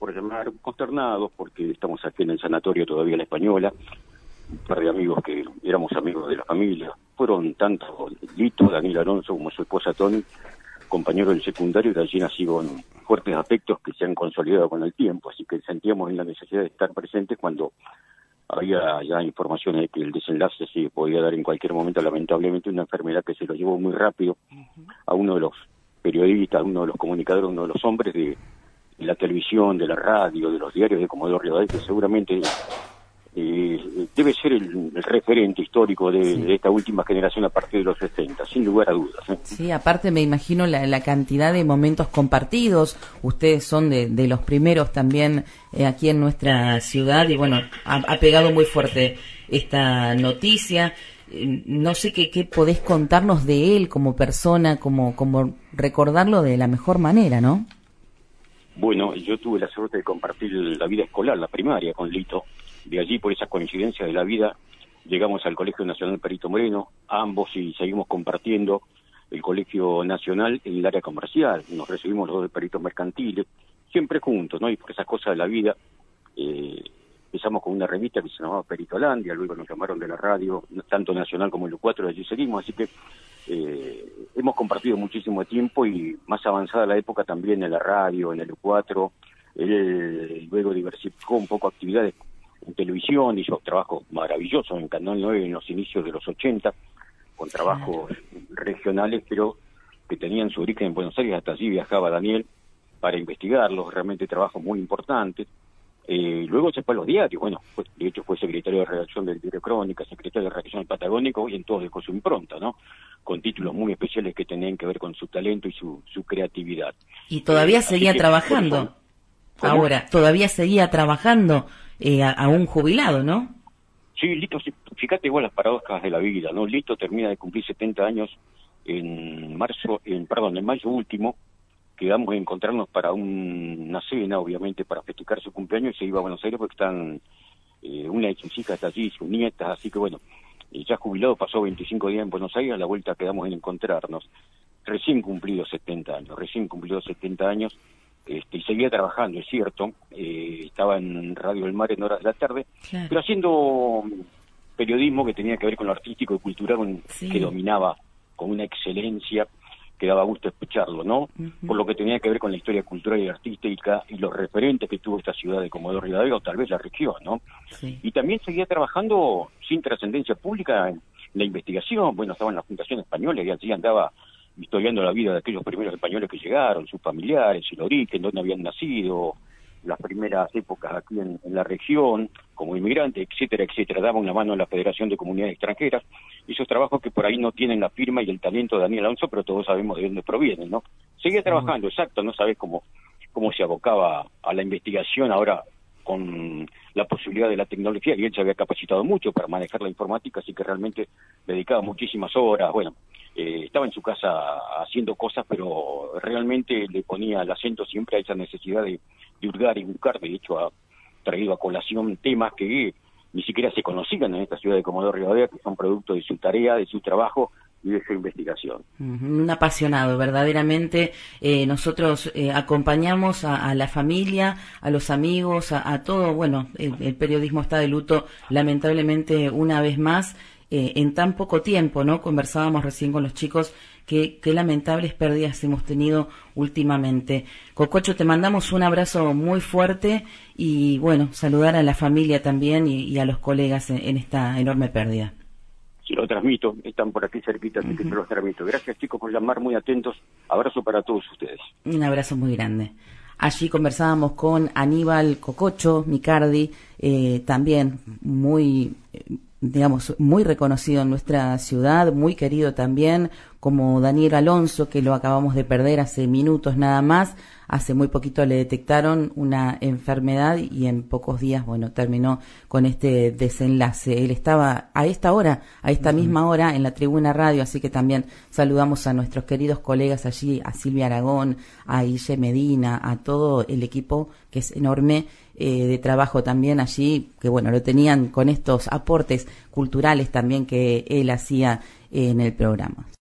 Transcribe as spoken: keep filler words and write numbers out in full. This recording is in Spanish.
por llamar, consternados, porque estamos aquí en el sanatorio todavía La Española, un par de amigos que éramos amigos de la familia, fueron tanto Lito, Daniel Alonso, como su esposa Tony, compañeros del secundario, y de allí nacieron fuertes afectos que se han consolidado con el tiempo, así que sentíamos en la necesidad de estar presentes cuando había ya informaciones de que el desenlace se podía dar en cualquier momento, lamentablemente una enfermedad que se lo llevó muy rápido a uno de los periodistas, a uno de los comunicadores, uno de los hombres de, de la televisión, de la radio, de los diarios de Comodoro Rivadavia, que seguramente eh, debe ser el, el referente histórico de, sí. de esta última generación a partir de los sesenta, sin lugar a dudas. ¿eh? Sí, aparte me imagino la, la cantidad de momentos compartidos, ustedes son de, de los primeros también eh, aquí en nuestra ciudad y bueno, ha, ha pegado muy fuerte esta noticia. No sé qué, qué podés contarnos de él como persona, como, como recordarlo de la mejor manera, ¿no? Bueno, yo tuve la suerte de compartir la vida escolar, la primaria, con Lito. De allí, por esa coincidencia de la vida, llegamos al Colegio Nacional Perito Moreno, ambos, y seguimos compartiendo el Colegio Nacional en el área comercial. Nos recibimos los dos de peritos mercantiles, siempre juntos, ¿no? Y por esas cosas de la vida, eh, empezamos con una revista que se llamaba Peritolandia, luego nos llamaron de la radio, tanto nacional como el U cuatro, y allí seguimos, así que eh, hemos compartido muchísimo tiempo, y más avanzada la época también en la radio, en el U cuatro, él luego diversificó un poco actividades en televisión, hizo trabajos maravillosos en Canal nueve en los inicios de los ochenta, con trabajos regionales, pero que tenían su origen en Buenos Aires. Hasta allí viajaba Daniel para investigarlos, realmente trabajos muy importantes. Eh, luego se fue a los diarios, bueno, fue, de hecho fue secretario de redacción del Diario Crónica, secretario de redacción del Patagónico, y en todo dejó su impronta, ¿no? Con títulos muy especiales que tenían que ver con su talento y su, su creatividad. Y todavía eh, seguía que, trabajando, ahora, todavía seguía trabajando, eh, a, a un jubilado, ¿no? Sí, Lito, fíjate igual las paradojas de la vida, ¿no? Lito termina de cumplir setenta años en marzo, en perdón, en mayo último. Quedamos de encontrarnos para un, una cena, obviamente, para festejar su cumpleaños, y se iba a Buenos Aires porque están, eh, una de sus hijas está allí, sus nietas, así que bueno, eh, ya jubilado, pasó veinticinco días en Buenos Aires, a la vuelta quedamos en encontrarnos. Recién cumplidos setenta años, recién cumplidos setenta años, este, y seguía trabajando, es cierto, eh, estaba en Radio El Mar en horas de la tarde, claro, pero haciendo periodismo que tenía que ver con lo artístico y cultural, con, sí. que dominaba con una excelencia que daba gusto escucharlo, ¿no? Uh-huh. Por lo que tenía que ver con la historia cultural y artística y los referentes que tuvo esta ciudad de Comodoro Rivadavia, o tal vez la región, ¿no? Sí. Y también seguía trabajando sin trascendencia pública en la investigación. Bueno, estaba en la Fundación Española y allí andaba historiando la vida de aquellos primeros españoles que llegaron, sus familiares, el origen, dónde habían nacido, las primeras épocas aquí en, en la región, como inmigrante, etcétera, etcétera. Daba una mano en la Federación de Comunidades Extranjeras, y esos trabajos que por ahí no tienen la firma y el talento de Daniel Alonso, pero todos sabemos de dónde provienen, ¿no? Seguía trabajando, exacto, no sabes cómo, cómo se abocaba a la investigación ahora con la posibilidad de la tecnología, y él se había capacitado mucho para manejar la informática, así que realmente dedicaba muchísimas horas. Bueno, eh, estaba en su casa haciendo cosas, pero realmente le ponía el acento siempre a esa necesidad de, de hurgar y buscar. De hecho, ha traído a colación temas que ni siquiera se conocían en esta ciudad de Comodoro Rivadavia, que son producto de su tarea, de su trabajo y de su investigación. Un apasionado, verdaderamente. Eh, nosotros eh, acompañamos a, a la familia, a los amigos, a, a todo. Bueno, el, el periodismo está de luto, lamentablemente, una vez más, eh, en tan poco tiempo, ¿no? Conversábamos recién con los chicos que qué lamentables pérdidas hemos tenido últimamente. Cococho, te mandamos un abrazo muy fuerte y, bueno, saludar a la familia también y, y a los colegas en, en esta enorme pérdida. Se lo transmito, están por aquí cerquita, así uh-huh. que se los transmito. Gracias, chicos, por llamar, muy atentos. Abrazo para todos ustedes. Un abrazo muy grande. Allí conversábamos con Aníbal Cococho Micardi, eh, también muy, eh, digamos, muy reconocido en nuestra ciudad, muy querido también, como Daniel Alonso, que lo acabamos de perder hace minutos nada más. Hace muy poquito le detectaron una enfermedad y en pocos días, bueno, terminó con este desenlace. Él estaba a esta hora, a esta uh-huh. misma hora, en la Tribuna Radio, así que también saludamos a nuestros queridos colegas allí, a Silvia Aragón, a Guille Medina, a todo el equipo, que es enorme, eh, de trabajo también allí, que bueno, lo tenían con estos aportes culturales también que él hacía en el programa.